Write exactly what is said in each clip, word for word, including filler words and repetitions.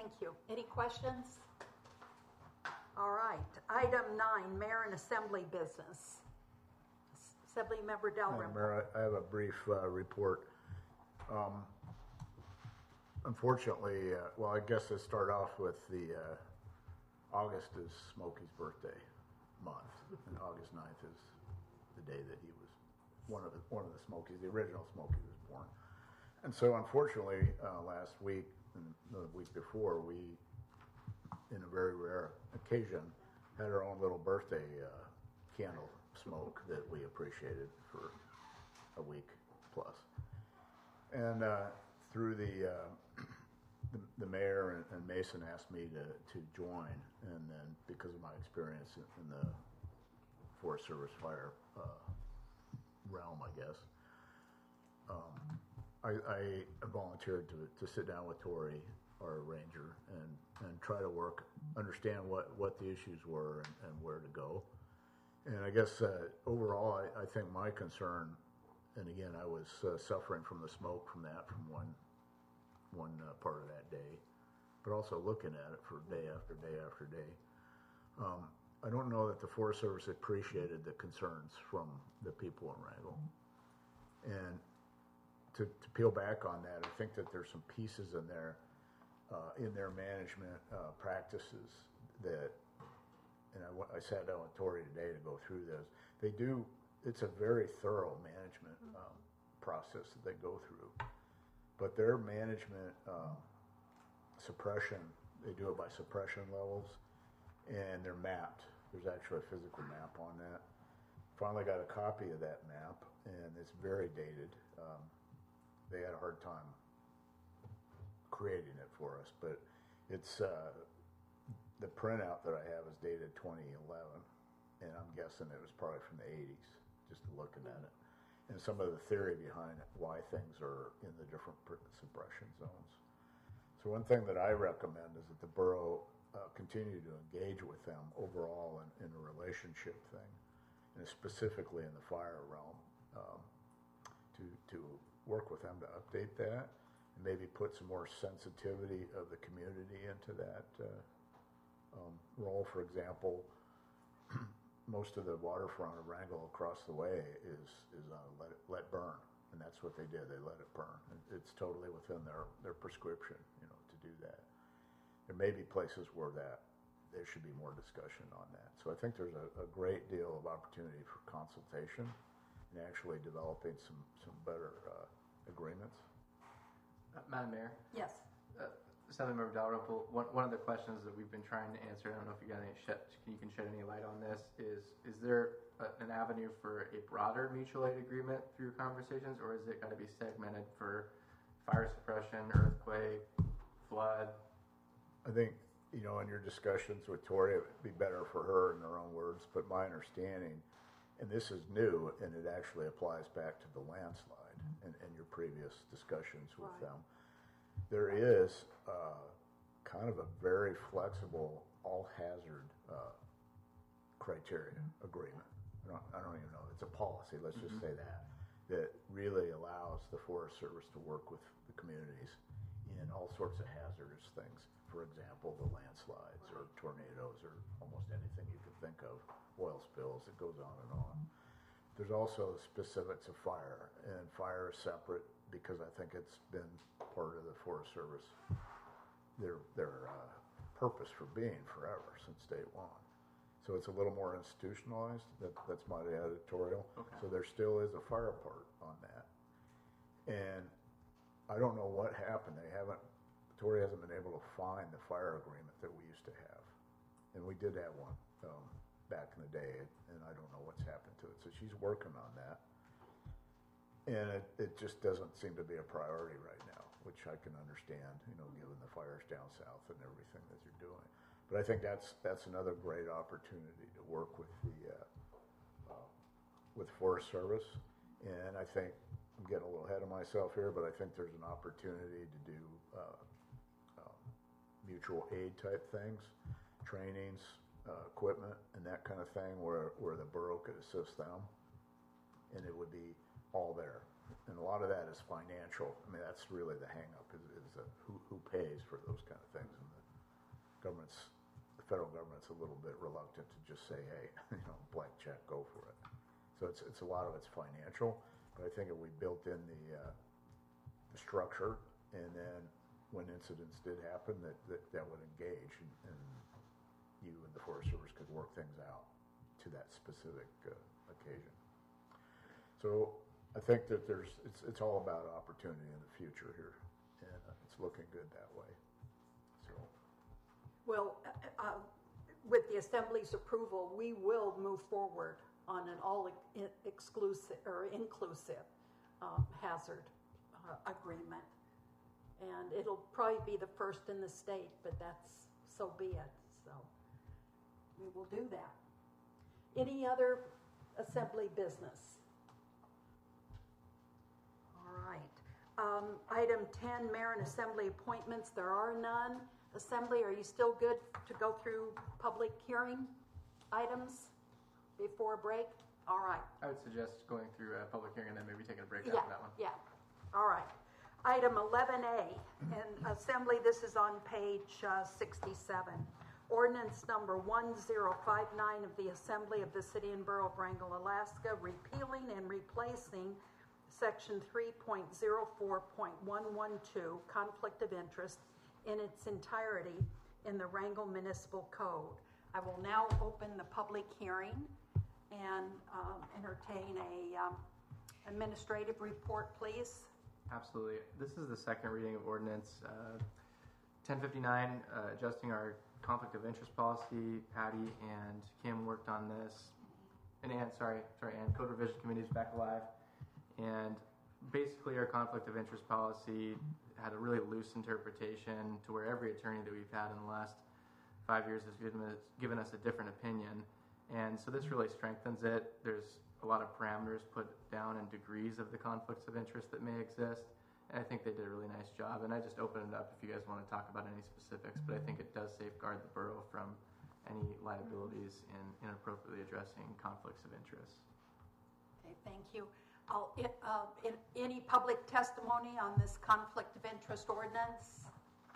Thank you. Any questions? All right. Item nine, Mayor and Assembly business. Assembly Member Dalrymple. Mayor, I have a brief uh, report. Um, unfortunately, uh, well, I guess to start off with the uh, August is Smokey's birthday month, and August ninth is the day that he was one of the one of the Smokies, the original Smokey was born. And so, unfortunately, uh, last week and the week before, we, in a very rare occasion, had our own little birthday uh, candle smoke that we appreciated for a week plus. And uh, through the, uh, the the mayor and, and Mason asked me to, to join, and then because of my experience in, in the Forest Service fire uh, realm, I guess, um, I, I volunteered to, to sit down with Tori, our ranger, and, and try to work, understand what, what the issues were and, and where to go. And I guess uh, overall, I, I think my concern, and again, I was uh, suffering from the smoke from that, from one one uh, part of that day, but also looking at it for day after day after day. Um, I don't know that the Forest Service appreciated the concerns from the people in Wrangell. And to, to peel back on that, I think that there's some pieces in there, uh, in their management uh, practices that, and I, I sat down with Tori today to go through those. They do, it's a very thorough management um, process that they go through. But their management um, suppression, they do it by suppression levels, and they're mapped. There's actually a physical map on that. Finally got a copy of that map, and it's very dated. Um, they had a hard time creating it for us, but it's uh, the printout that I have is dated twenty eleven, and I'm guessing it was probably from the eighties, just looking at it. And some of the theory behind it, why things are in the different suppression zones. So one thing that I recommend is that the borough uh, continue to engage with them overall in, in a relationship thing, and specifically in the fire realm, um, to to work with them to update that, and maybe put some more sensitivity of the community into that uh, um, role. For example, most of the waterfront of Wrangell across the way is is uh, let it, let burn, and that's what they did. They let it burn. It's totally within their their prescription, you know, to do that. There may be places where that there should be more discussion on that. So I think there's a, a great deal of opportunity for consultation and actually developing some some better uh, agreements. Uh, Madam Mayor. Yes. Uh, Assemblymember Dalrymple, one, one of the questions that we've been trying to answer, I don't know if you got any shed, you can shed any light on this, is is there a, an avenue for a broader mutual aid agreement through your conversations, or is it got to be segmented for fire suppression, earthquake, flood? I think, you know, in your discussions with Tori, it would be better for her in her own words, but my understanding, and this is new, and it actually applies back to the landslide and, and your previous discussions with right. them. There is uh, kind of a very flexible all-hazard uh, criteria agreement. I don't, I don't even know. It's a policy, let's mm-hmm. just say that, that really allows the Forest Service to work with the communities in all sorts of hazardous things. For example, the landslides or tornadoes or almost anything you can think of, oil spills, it goes on and on. There's also specifics of fire, and fire is separate because I think it's been part of the Forest Service, their their uh, purpose for being forever since day one. So it's a little more institutionalized. That, that's my editorial. Okay. So there still is a fire part on that. And I don't know what happened. They haven't, Tori hasn't been able to find the fire agreement that we used to have. And we did have one um, back in the day, and I don't know what's happened to it. So she's working on that. And it, it just doesn't seem to be a priority right now, which I can understand, you know, given the fires down south and everything that you're doing. But I think that's that's another great opportunity to work with the uh, uh, with Forest Service. And I think I'm getting a little ahead of myself here, but I think there's an opportunity to do uh, uh, mutual aid type things, trainings, uh, equipment, and that kind of thing, where where the borough could assist them, and it would be all there. and a lot of that is financial. I mean, that's really the hang-up is, is uh, who, who pays for those kind of things. And the government's, the federal government's a little bit reluctant to just say, hey, you know, blank check, go for it. So it's, it's a lot of it's financial, but I think if we built in the, uh, the structure, and then when incidents did happen, that, that, that would engage, and, and you and the Forest Service could work things out to that specific uh, occasion. So I think that there's, it's, it's all about opportunity in the future here, and uh, it's looking good that way. So, Well, uh, uh, with the Assembly's approval, we will move forward on an all ex- exclusive or inclusive um, hazard uh, agreement. And it'll probably be the first in the state, but that's, so be it. So we will do that. Any other Assembly business? All right. Um, item ten, Mayor and Assembly appointments. There are none. Assembly, are you still good to go through public hearing items before break? All right. I would suggest going through a public hearing and then maybe taking a break Yeah, after that one. yeah. All right. Item eleven A, in Assembly, this is on page uh, sixty-seven. Ordinance number one zero five nine of the Assembly of the City and Borough of Wrangell, Alaska, repealing and replacing Section three point oh four point one one two, Conflict of Interest, in its entirety in the Wrangell Municipal Code. I will now open the public hearing and um, entertain a um, administrative report, please. Absolutely. This is the second reading of ordinance uh, ten fifty-nine, uh, adjusting our conflict of interest policy. Patty and Kim worked on this, and Ann, sorry, sorry, Ann, Code Revision Committee is back alive. And basically, our conflict of interest policy had a really loose interpretation to where every attorney that we've had in the last five years has given us, given us a different opinion. And so this really strengthens it. There's a lot of parameters put down and degrees of the conflicts of interest that may exist. And I think they did a really nice job. And I just open it up if you guys want to talk about any specifics, but I think it does safeguard the borough from any liabilities in inappropriately addressing conflicts of interest. Okay, thank you. I'll, it, uh, it, any public testimony on this conflict of interest ordinance?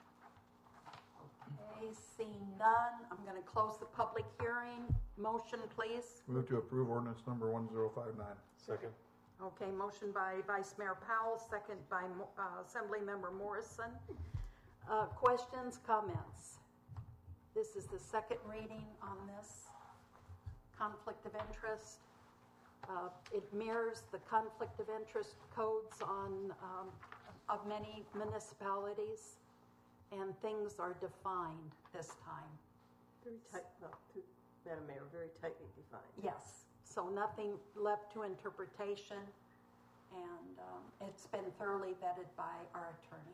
Okay, seeing none, I'm going to close the public hearing. Motion, please. Move to approve ordinance number one zero five nine. Second. Okay, motion by Vice Mayor Powell, second by uh, Assembly Member Morrison. Uh, questions, comments? This is the second reading on this conflict of interest. Uh, it mirrors the conflict of interest codes on um, of many municipalities, and things are defined this time. Very tight, well, to, Madam Mayor, very tightly defined. Yes, so nothing left to interpretation, and um, it's been thoroughly vetted by our attorney.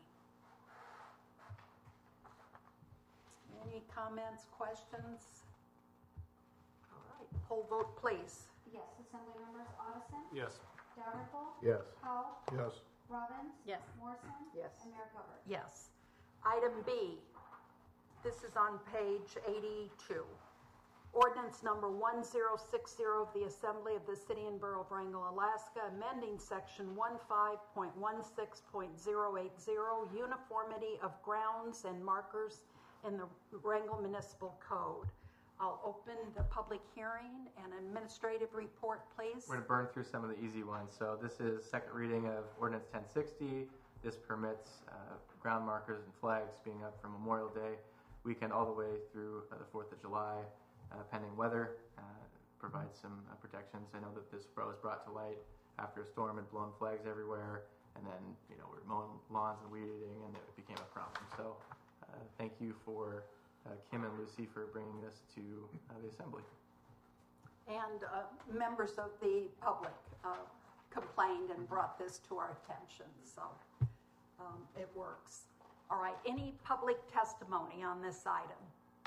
Any comments, questions? All right, poll vote, please. Yes, Assembly members Addison, Yes. Dalrymple, yes. Powell, Yes. Robbins, Yes. Morrison, Yes. and Mayor Gilbert. Yes. Item B, this is on page eighty-two. Ordinance number one zero six zero of the Assembly of the City and Borough of Wrangell, Alaska, amending section fifteen point sixteen point zero eight zero, uniformity of grounds and markers in the Wrangell Municipal Code. I'll open the public hearing and administrative report, please. We're going to burn through some of the easy ones. So this is second reading of ordinance ten sixty. This permits uh, ground markers and flags being up from Memorial Day weekend all the way through uh, the fourth of July, uh, pending weather. Uh, provides some uh, protections. I know that this was brought to light after a storm and blown flags everywhere, and then you know we were mowing lawns and weed eating, and it became a problem. So uh, thank you for uh, Kim and Lucy for bringing this to uh, the Assembly. And uh, members of the public uh, complained and brought this to our attention, so um, it works. All right, any public testimony on this item?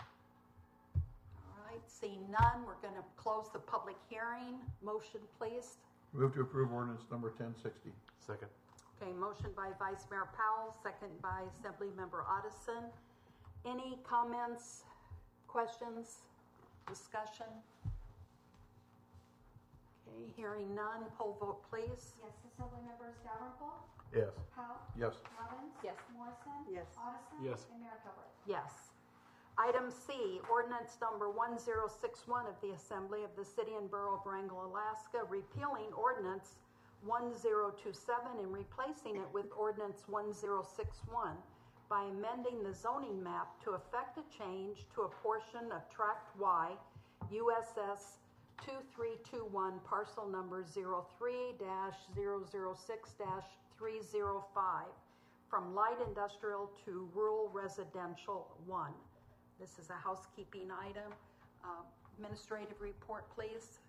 All right, seeing none, we're going to close the public hearing. Motion, please. Move to approve ordinance number ten sixty. Second. Okay, motion by Vice Mayor Powell, second by Assembly Member Addison. Any comments, questions, discussion? Okay, hearing none, poll vote please. Yes, Assembly members Dalrymple, Yes. Powell, Yes. Robbins. Yes. Morrison. Yes. Addison. Yes. And Mayor Gilbert. Yes. Item C, ordinance number one zero six one of the Assembly of the City and Borough of Wrangell, Alaska, repealing ordinance one zero two seven and replacing it with ordinance one zero six one by amending the zoning map to effect a change to a portion of Tract Y, U S S two three two one, parcel number zero three dash zero zero six dash three zero five, from light industrial to rural residential one. This is a housekeeping item. Uh, Administrative report, please.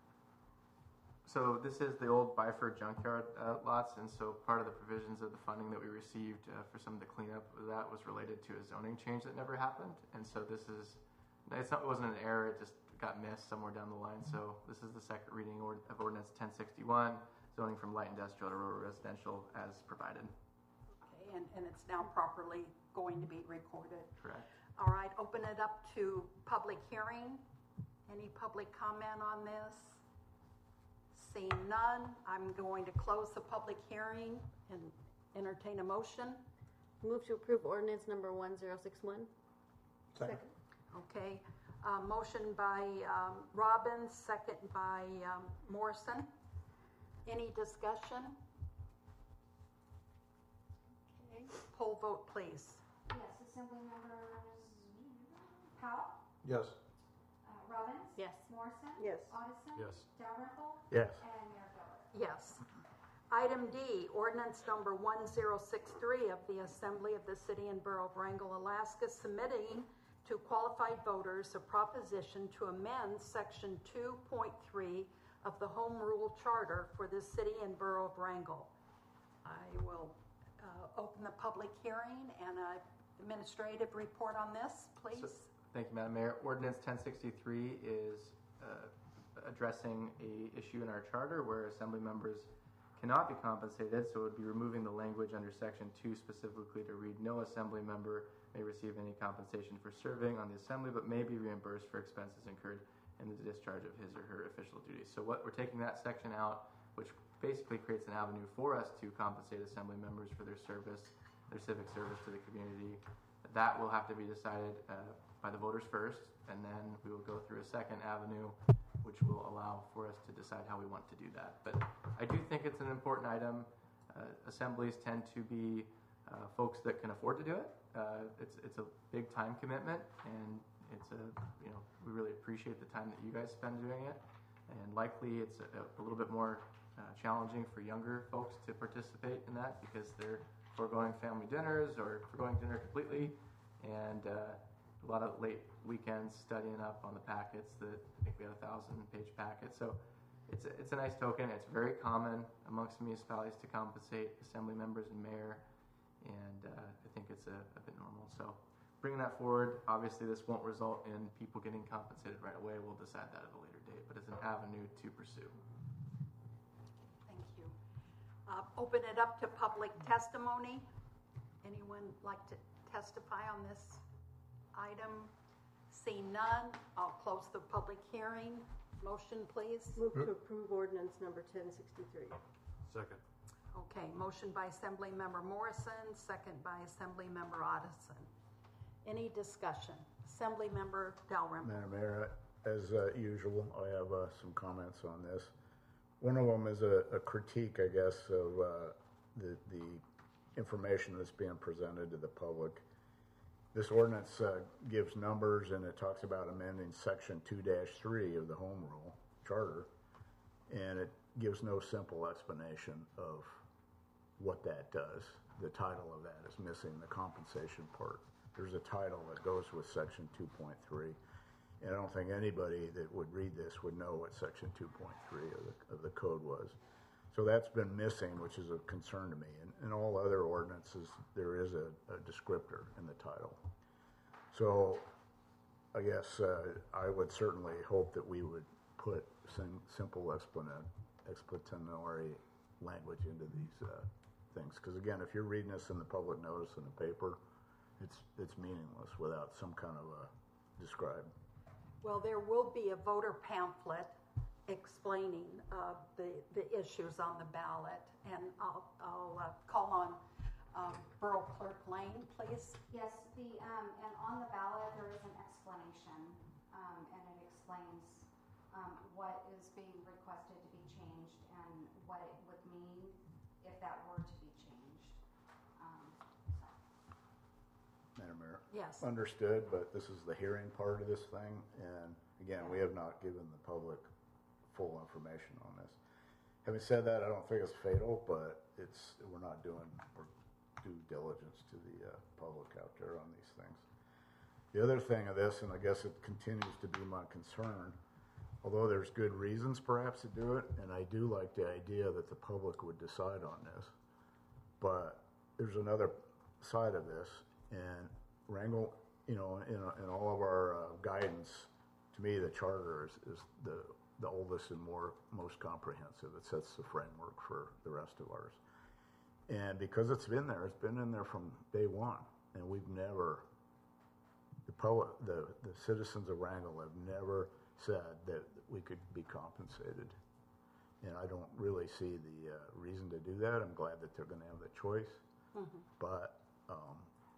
So this is the old Byford junkyard uh, lots, and so part of the provisions of the funding that we received uh, for some of the cleanup of that was related to a zoning change that never happened. And so this is, it's not, it wasn't an error, it just got missed somewhere down the line. So this is the second reading or, of ordinance ten sixty-one, zoning from light industrial to rural residential as provided. Okay, and, and it's now properly going to be recorded. Correct. All right, open it up to public hearing. Any public comment on this? Seeing none, I'm going to close the public hearing and entertain a motion. Move to approve ordinance number one zero six one. Second. Okay, uh, motion by um, Robbins, second by um, Morrison. Any discussion? Okay, poll vote, please. Yes, Assembly members Powell, Yes. uh, Robbins. Yes. Morrison. Yes. Addison. Yes. Dalrymple. Yes. And Mayor Gilbert. Yes. Item D, ordinance number one zero six three of the Assembly of the City and Borough of Wrangell, Alaska, submitting to qualified voters a proposition to amend section two point three of the Home Rule Charter for the City and Borough of Wrangell. I will uh, open the public hearing and an administrative report on this, please. So- Thank you, Madam Mayor. Ordinance ten sixty-three is uh, addressing a issue in our charter where assembly members cannot be compensated, so it would be removing the language under section two specifically to read, no assembly member may receive any compensation for serving on the assembly, but may be reimbursed for expenses incurred in the discharge of his or her official duties. So what we're taking that section out, which basically creates an avenue for us to compensate assembly members for their service, their civic service to the community. That will have to be decided uh, by the voters first, and then we will go through a second avenue, which will allow for us to decide how we want to do that. But I do think it's an important item. Uh, assemblies tend to be uh, folks that can afford to do it. Uh, it's it's a big time commitment, and it's a you know we really appreciate the time that you guys spend doing it. And likely it's a, a little bit more uh, challenging for younger folks to participate in that because they're foregoing family dinners or foregoing dinner completely, and uh, a lot of late weekends studying up on the packets. That I think we had a thousand page packet. So it's a, it's a nice token. It's very common amongst municipalities to compensate assembly members and mayor, and uh, I think it's a, a bit normal. So bringing that forward, obviously this won't result in people getting compensated right away. We'll decide that at a later date, but it's an avenue to pursue. Thank you. Uh, Open it up to public testimony. Anyone like to testify on this item? See none, I'll close the public hearing. Motion, please. Move to approve ordinance number ten sixty-three. Second. Okay, motion by Assembly Member Morrison, second by Assembly Member Addison. Any discussion? Assembly Member Dalrymple. Madam Mayor, as uh, usual, I have uh, some comments on this. One of them is a, a critique, I guess, of uh, the, the information that's being presented to the public. This ordinance uh, gives numbers and it talks about amending section two dash three of the Home Rule Charter, and it gives no simple explanation of what that does. The title of that is missing, the compensation part. There's a title that goes with section two point three, and I don't think anybody that would read this would know what section two point three of the, of the code was. So that's been missing, which is a concern to me. In, in all other ordinances, there is a, a descriptor in the title. So I guess uh, I would certainly hope that we would put sim- simple explanatory, explanatory language into these uh, things. Because again, if you're reading this in the public notice in the paper, it's it's meaningless without some kind of a describe. Well, there will be a voter pamphlet explaining uh, the, the issues on the ballot. And I'll, I'll uh, call on um, Borough Clerk Lane, please. Yes, the, um, and on the ballot, there is an explanation, um, and it explains, um, what is being requested to be changed and what it would mean if that were to be changed. Um, so. Madam Mayor. Yes. Understood, but this is the hearing part of this thing, and again, we have not given the public full information on this. Having said that, I don't think it's fatal, but it's, we're not doing our due diligence to the uh, public out there on these things. The other thing of this, and I guess it continues to be my concern, although there's good reasons perhaps to do it, and I do like the idea that the public would decide on this, but there's another side of this, and Wrangell, you know, in, in all of our uh, guidance, to me, the charter is, is the, the oldest and more most comprehensive. It sets the framework for the rest of ours. And because it's been there, it's been in there from day one, and we've never, the public, the, the citizens of Wrangell have never said that we could be compensated. And I don't really see the uh, reason to do that. I'm glad that they're going to have the choice. Mm-hmm. But um,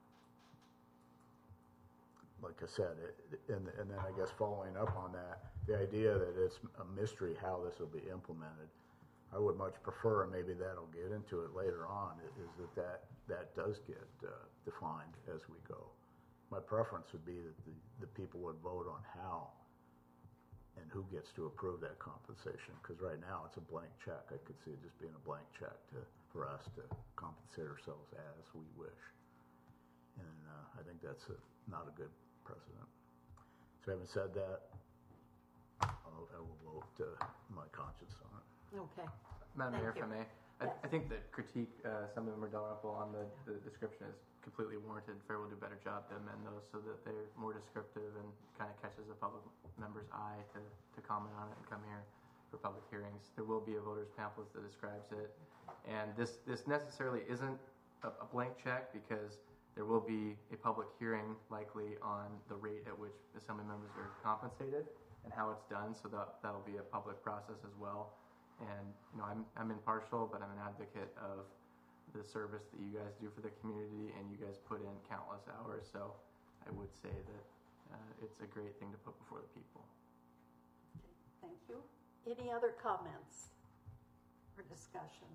like I said, it, and, and then I guess following up on that, the idea that it's a mystery how this will be implemented, I would much prefer, and maybe that'll get into it later on, is that that, that does get uh, defined as we go. My preference would be that the, the people would vote on how and who gets to approve that compensation, because right now it's a blank check. I could see it just being a blank check to, for us to compensate ourselves as we wish. And uh, I think that's a, not a good precedent. So having said that, I'll, I will vote uh, my conscience on it. Okay. Madam Thank Mayor, if you. I may, I, Yes. I think the critique, uh, some of them are Dalrymple on the, the description is completely warranted. Fair will do a better job to amend those so that they're more descriptive and kind of catches a public member's eye to, to comment on it and come here for public hearings. There will be a voter's pamphlet that describes it. And this, this necessarily isn't a, a blank check because there will be a public hearing likely on the rate at which assembly members are compensated and how it's done. So that, that'll be a public process as well. And, you know, I'm, I'm impartial, but I'm an advocate of the service that you guys do for the community, and you guys put in countless hours. So I would say that uh, it's a great thing to put before the people. Okay, thank you. Any other comments or discussion?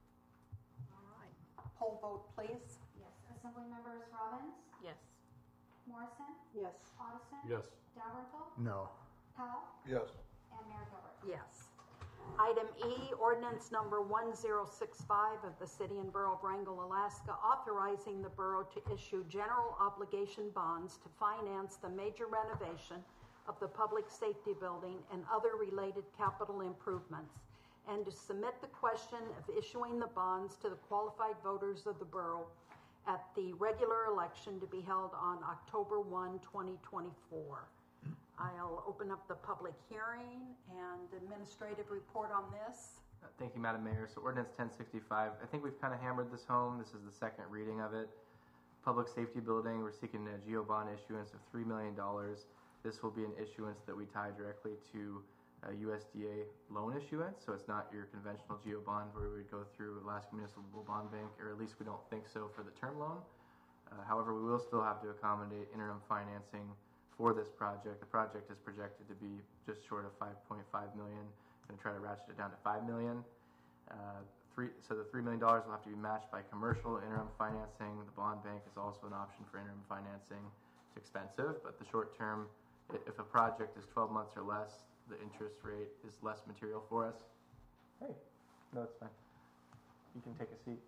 All right. Poll vote, please. Yes, Assembly Members Robbins, Yes. Morrison, Yes. Addison. Yes. Dalrymple, No. Powell, Yes. and Mayor Gilbert. Yes. Item E, ordinance number one zero six five of the City and Borough of Wrangell, Alaska, authorizing the borough to issue general obligation bonds to finance the major renovation of the public safety building and other related capital improvements, and to submit the question of issuing the bonds to the qualified voters of the borough at the regular election to be held on October first, twenty twenty-four. I'll open up the public hearing and administrative report on this. Uh, Thank you, Madam Mayor. So ordinance ten sixty-five, I think we've kind of hammered this home. This is the second reading of it. Public safety building, we're seeking a GEO bond issuance of three million dollars. This will be an issuance that we tie directly to a U S D A loan issuance. So it's not your conventional GEO bond where we would go through Alaska Municipal Bond Bank, or at least we don't think so for the term loan. Uh, however, we will still have to accommodate interim financing for this project. The project is projected to be just short of five point five million dollars. Going to try to ratchet it down to five million dollars. Uh, three, so the three million dollars will have to be matched by commercial interim financing. The bond bank is also an option for interim financing. It's expensive, but the short term, if a project is twelve months or less, the interest rate is less material for us. Hey, no, it's fine. You can take a seat.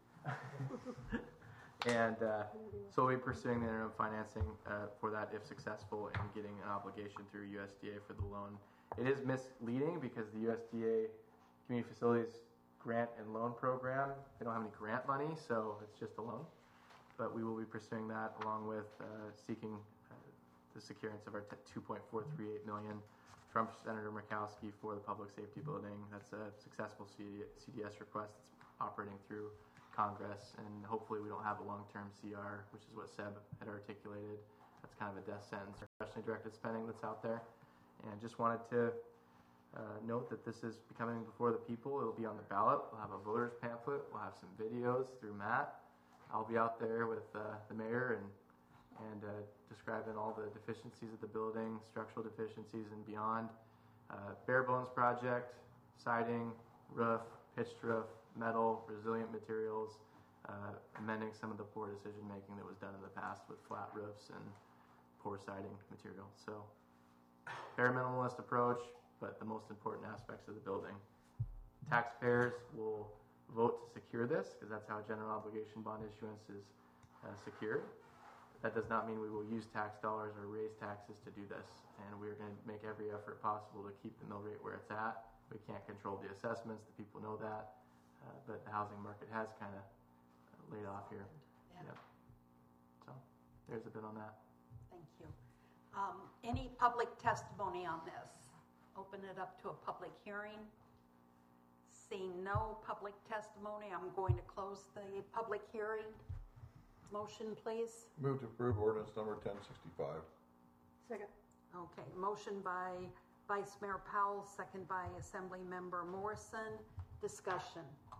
And uh, so we'll be pursuing the interim financing uh, for that if successful and getting an obligation through U S D A for the loan. It is misleading because the U S D A Community Facilities Grant and Loan Program, they don't have any grant money, so it's just a loan. But we will be pursuing that along with uh, seeking uh, the securance of our two point four three eight million dollars from Senator Murkowski for the public safety building. That's a successful C D S request that's operating through Congress, and hopefully we don't have a long-term C R, which is what Seb had articulated. That's kind of a death sentence, especially directed spending that's out there. And just wanted to uh, note that this is becoming before the people. It'll be on the ballot. We'll have a voters pamphlet. We'll have some videos through Matt. I'll be out there with uh, the mayor and and uh, describing all the deficiencies of the building, structural deficiencies and beyond. Uh, bare bones project, siding, roof, pitched roof, metal, resilient materials, uh, amending some of the poor decision making that was done in the past with flat roofs and poor siding material. So, very minimalist approach, but the most important aspects of the building. Taxpayers will vote to secure this because that's how a general obligation bond issuance is uh, secured. That does not mean we will use tax dollars or raise taxes to do this, and we're going to make every effort possible to keep the mill rate where it's at. We can't control the assessments, the people know that, uh, but the housing market has kind of laid off here. Yeah. Yep. So there's a bit on that. Thank you. Um, Any public testimony on this? Open it up to a public hearing. Seeing no public testimony, I'm going to close the public hearing. Motion, please. Move to approve ordinance number ten sixty-five. Second. Okay, motion by Vice Mayor Powell, second by Assembly Member Morrison. Discussion.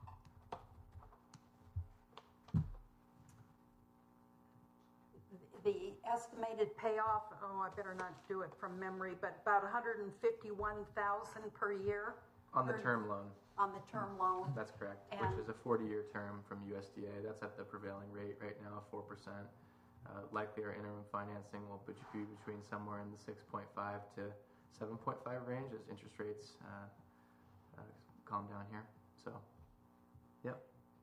The estimated payoff, oh, I better not do it from memory, but about one hundred fifty-one thousand dollars per year On the Or- term loan, on the term loan. that's correct, And- which is a forty-year term from U S D A. That's at the prevailing rate right now, four percent. Uh, likely our interim financing will be between somewhere in the six point five to seven point five range as interest rates uh, uh, calm down here. So, yep.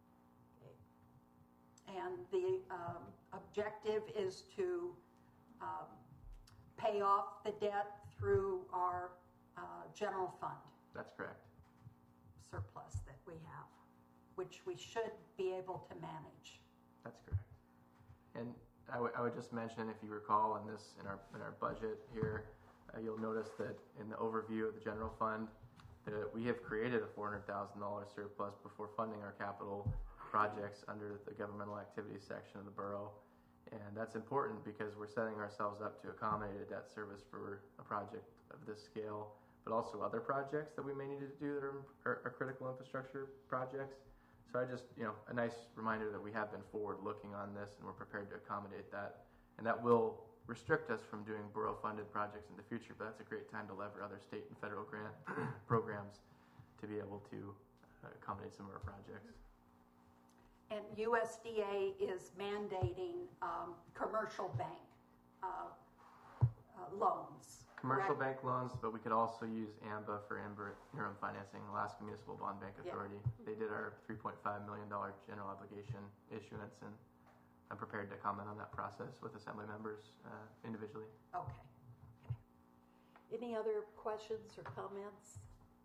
And the um, objective is to um, pay off the debt through our uh, general fund That's correct. surplus that we have, which we should be able to manage. That's correct. And I would- I would just mention, if you recall, in this in our in our budget here, uh, you'll notice that in the overview of the general fund, that we have created a four hundred thousand dollars surplus before funding our capital projects under the governmental activities section of the borough. And that's important because we're setting ourselves up to accommodate a debt service for a project of this scale, but also other projects that we may need to do that are, are, are critical infrastructure projects. So I just, you know, a nice reminder that we have been forward-looking on this and we're prepared to accommodate that. And that will restrict us from doing borough-funded projects in the future, but that's a great time to lever other state and federal grant programs to be able to uh, accommodate some of our projects. And U S D A is mandating um, commercial bank uh, uh, loans. Commercial correct? bank loans, but we could also use A M B A for inter- interim financing, Alaska Municipal Bond Bank Yeah. Authority. They did our three point five million dollars general obligation issuance, and I'm prepared to comment on that process with Assembly members uh, individually. Okay. Okay. Any other questions or comments?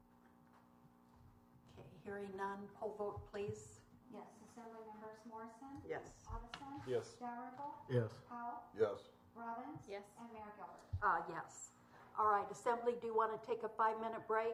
Okay, hearing none, poll vote, please. Yes, Assembly Members Morrison, Yes. Addison, Yes. Dalrymple, Yes. Powell, Yes. Robbins. Yes. And Mayor Gilbert. Uh, yes. All right, Assembly, do you want to take a five-minute break?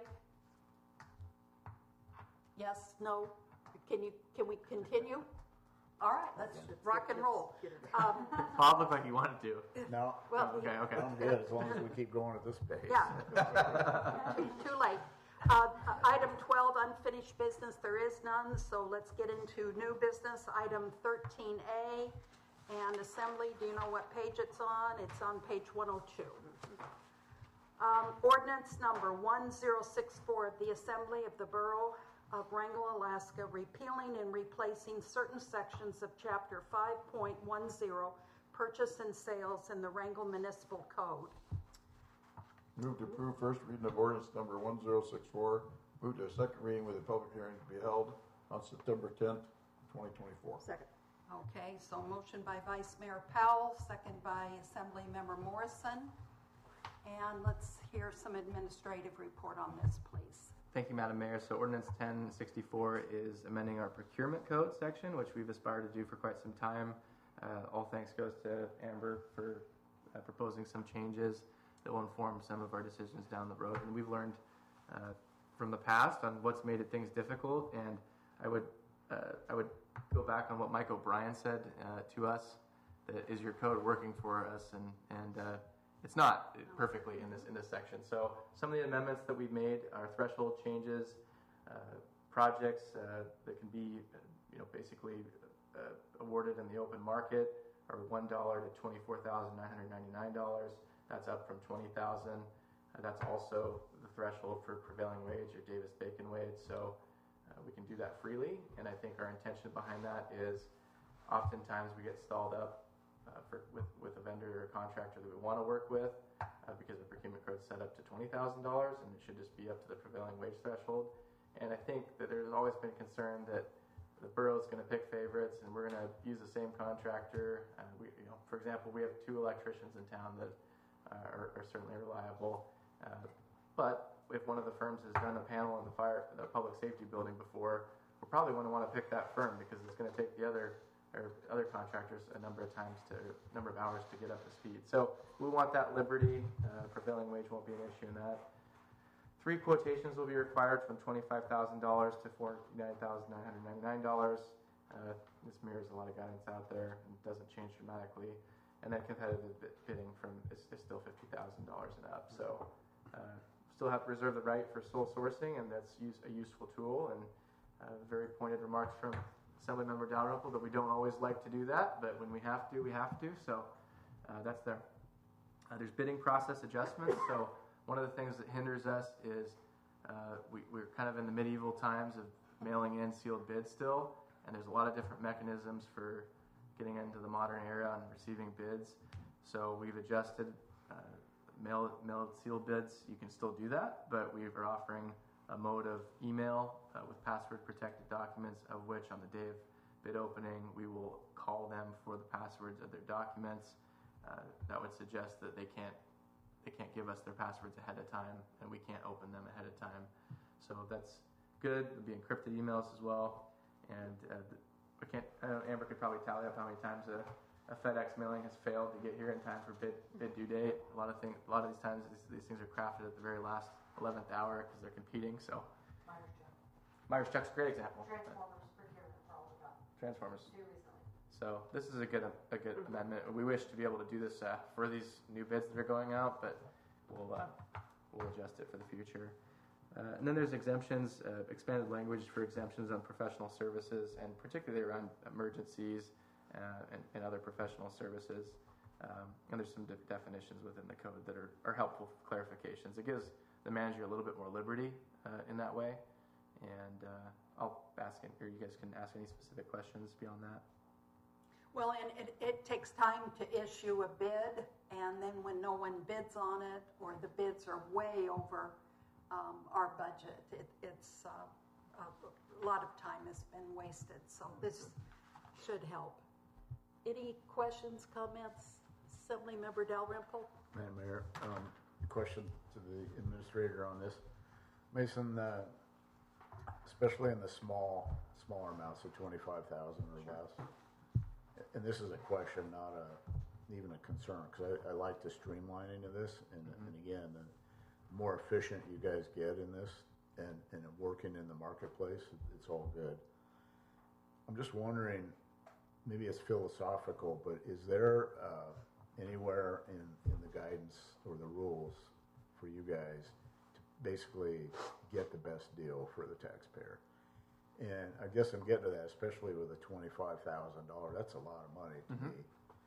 Yes, no? Can you, can we continue? All right, let's rock and roll. Get it. Um, Bob looked like he wanted to. No, Well, Okay, okay. I'm good as long as we keep going at this pace. yeah, too, too late. Uh, item twelve, unfinished business, there is none, so let's get into new business. Item thirteen A, and Assembly, do you know what page it's on? It's on page one oh two. Um, ordinance number one zero six four of the Assembly of the Borough of Wrangell, Alaska, repealing and replacing certain sections of Chapter five point one zero, Purchase and Sales in the Wrangell Municipal Code. Move to approve first reading of ordinance number one zero six four. Move to a second reading with a public hearing to be held on September tenth, twenty twenty-four. Second. Okay, so motion by Vice Mayor Powell, second by Assembly Member Morrison. And let's hear some administrative report on this, please. Thank you, Madam Mayor. So ordinance ten sixty-four is amending our procurement code section, which we've aspired to do for quite some time. Uh, all thanks goes to Amber for uh, proposing some changes that will inform some of our decisions down the road. And we've learned uh, from the past on what's made it things difficult. And I would uh, I would go back on what Mike O'Brien said uh, to us, that is your code working for us? And, and uh, it's not perfectly in this in this section. So some of the amendments that we've made are threshold changes, uh, projects uh, that can be, uh, you know, basically uh, awarded in the open market are one dollar to twenty-four thousand nine hundred ninety-nine dollars. That's up from twenty thousand dollars. Uh, that's also the threshold for prevailing wage or Davis-Bacon wage. So uh, we can do that freely, and I think our intention behind that is oftentimes we get stalled up uh, for, with, with a vendor or a contractor that we want to work with uh, because the procurement code is set up to twenty thousand dollars, and it should just be up to the prevailing wage threshold. And I think that there's always been concern that the borough's going to pick favorites, and we're going to use the same contractor. Uh, we, you know, for example, we have two electricians in town that uh, are, are certainly reliable. Uh, but if one of the firms has done a panel in the fire, the public safety building before, we'll probably want to want to pick that firm because it's going to take the other or other contractors a number of times to number of hours to get up to speed. So we want that liberty. Uh, prevailing wage won't be an issue in that. Three quotations will be required from twenty-five thousand dollars to forty-nine thousand nine hundred ninety-nine dollars. Uh, this mirrors a lot of guidance out there and doesn't change dramatically. And then competitive bidding from is, is still fifty thousand dollars and up. So uh, still have to reserve the right for sole sourcing, and that's use, a useful tool. And uh, very pointed remarks from Assemblymember Dalrymple that we don't always like to do that, but when we have to, we have to. So uh, that's there. Uh, there's bidding process adjustments. So one of the things that hinders us is uh, we, we're kind of in the medieval times of mailing in sealed bids still, and there's a lot of different mechanisms for getting into the modern era and receiving bids. So we've adjusted uh, mail, mailed sealed bids. You can still do that, but we are offering a mode of email uh, with password protected documents, of which on the day of bid opening we will call them for the passwords of their documents. Uh, that would suggest that they can't they can't give us their passwords ahead of time, and we can't open them ahead of time. So that's good. There'll be encrypted emails as well, and uh, we can't. I know Amber could probably tally up how many times a, a FedEx mailing has failed to get here in time for bid bid due date. A lot of things. A lot of these times, these, these things are crafted at the very last eleventh hour because they're competing. So Myers Chuck. Myers Chuck's a great example. Transformers procurement for all the time. Transformers. Do recently. So this is a good a good amendment. We wish to be able to do this uh, for these new bids that are going out, but we'll uh, we'll adjust it for the future. Uh, and then there's exemptions, uh, expanded language for exemptions on professional services, and particularly around emergencies uh, and, and other professional services. Um, and there's some de- definitions within the code that are, are helpful clarifications. It gives the manager a little bit more liberty uh, in that way. And uh, I'll ask, or you guys can ask any specific questions beyond that. Well, and it, it takes time to issue a bid, and then when no one bids on it, or the bids are way over um, our budget, it, it's uh, a lot of time has been wasted. So this should help. Any questions, comments? Assemblymember Dalrymple? Madam Mayor, um, question to the administrator on this. Mason, uh, especially in the small, smaller amounts of twenty-five thousand or less, and this is a question, not a, even a concern, because I, I like the streamlining of this, and, mm-hmm. and again, the more efficient you guys get in this, and, and working in the marketplace, it's all good. I'm just wondering, maybe it's philosophical, but is there uh, anywhere in, in the guidance or the rules for you guys to basically get the best deal for the taxpayer? And I guess I'm getting to that, especially with a twenty-five thousand dollars. That's a lot of money to Mm-hmm. me.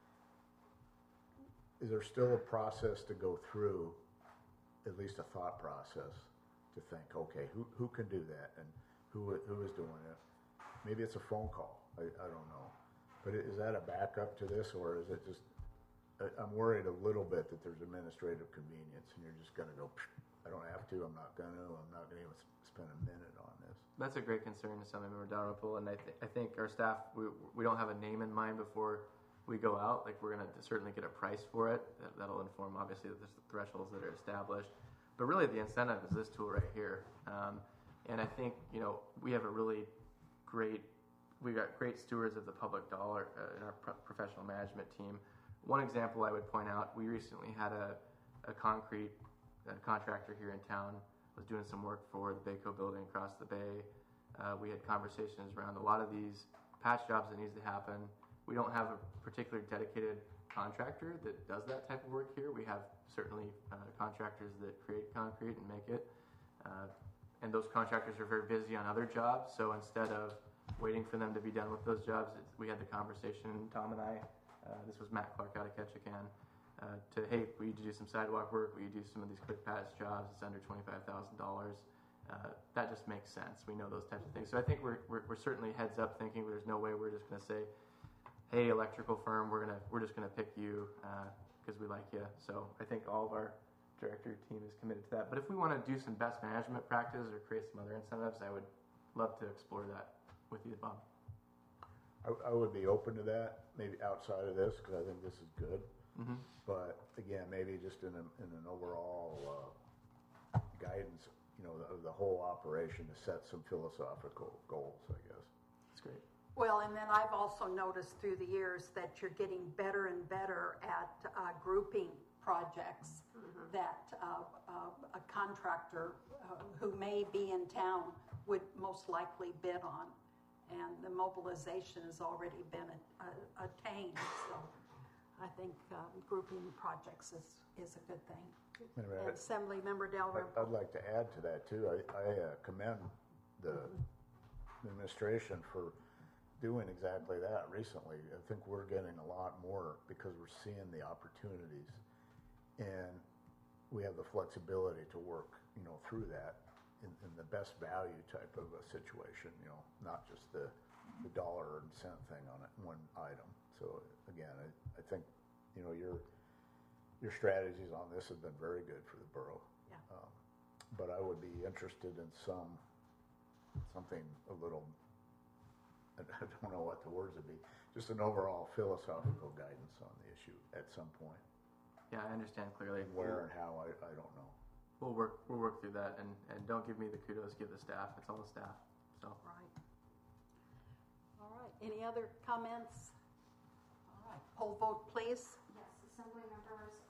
Is there still a process to go through, at least a thought process, to think, okay, who who can do that, and who who is doing it? Maybe it's a phone call. I, I don't know. But is that a backup to this, or is it just? I'm worried a little bit that there's administrative convenience, and you're just going to go. I don't have to. I'm not going to. I'm not going to even spend a minute on this. That's a great concern to Assemblymember Dalrymple, and I, th- I think our staff, we, we don't have a name in mind before we go out. Like, we're going to certainly get a price for it. That, that'll inform, obviously, the thresholds that are established. But really, the incentive is this tool right here. Um, and I think, you know, we have a really great, we got great stewards of the public dollar uh, in our pro- professional management team. One example I would point out, we recently had a, a concrete a contractor here in town was doing some work for the Baco building across the bay. Uh, we had conversations around a lot of these patch jobs that needs to happen. We don't have a particular dedicated contractor that does that type of work here. We have certainly uh, contractors that create concrete and make it. Uh, and those contractors are very busy on other jobs. So instead of waiting for them to be done with those jobs, it's, we had the conversation, Tom and I, uh, this was Matt Clark out of Ketchikan, uh, to, hey, will you do some sidewalk work? Will you do some of these quick patch jobs? It's under twenty-five thousand dollars. Uh, that just makes sense. We know those types of things. So I think we're, we're, we're certainly heads up thinking there's no way we're just going to say, hey, electrical firm, we're gonna we're just gonna pick you because uh, we like you. So I think all of our director team is committed to that. But if we want to do some best management practice or create some other incentives, I would love to explore that with you, Bob. I, I would be open to that, maybe outside of this, because I think this is good. Mm-hmm. But again, maybe just in, a, in an overall uh, guidance, you know, of the, the whole operation to set some philosophical goals, I guess. That's great. Well, and then I've also noticed through the years that you're getting better and better at uh, grouping projects that uh, uh, a contractor uh, who may be in town would most likely bid on. And the mobilization has already been a, a, attained, so I think uh, grouping projects is, is a good thing. Anyway, And Assembly Member Dalrymple. I- I'd like to add to that too. I, I uh, commend the administration for doing exactly that recently. I think we're getting a lot more because we're seeing the opportunities, and we have the flexibility to work, you know, through that in, in the best value type of a situation. You know, not just the the dollar and cent thing on it, one item. So again, I, I think, you know, your your strategies on this have been very good for the borough. Yeah. Um, but I would be interested in some something a little. I don't know what the words would be. Just an overall philosophical guidance on the issue at some point. Yeah, I understand clearly. Where and how, I, I don't know. We'll work we'll work through that, and, and don't give me the kudos, give the staff. It's all the staff. So Right. All right. Any other comments? All right. Poll vote, please.